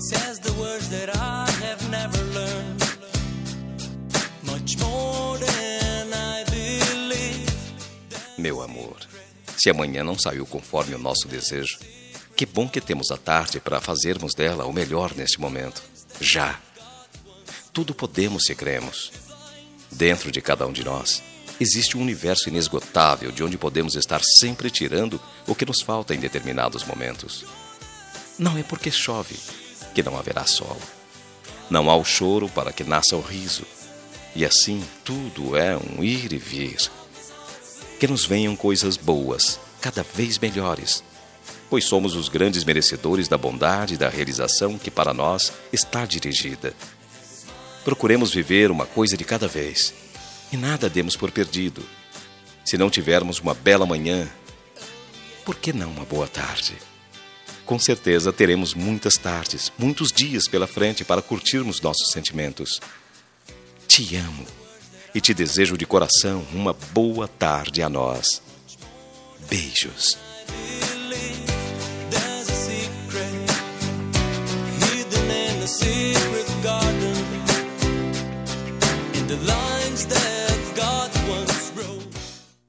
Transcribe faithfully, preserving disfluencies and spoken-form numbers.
says the words that I have never learned, much more than I believe. Meu amor, se amanhã não saiu conforme o nosso desejo, que bom que temos a tarde para fazermos dela o melhor neste momento. Já. Tudo podemos se cremos. Dentro de cada um de nós, existe um universo inesgotável de onde podemos estar sempre tirando o que nos falta em determinados momentos. Não é porque chove que não haverá sol. Não há o choro para que nasça o riso. E assim tudo é um ir e vir. Que nos venham coisas boas, cada vez melhores, pois somos os grandes merecedores da bondade e da realização que para nós está dirigida. Procuremos viver uma coisa de cada vez e nada demos por perdido. Se não tivermos uma bela manhã, por que não uma boa tarde? Com certeza teremos muitas tardes, muitos dias pela frente para curtirmos nossos sentimentos. Te amo e te desejo de coração uma boa tarde a nós. Beijos. See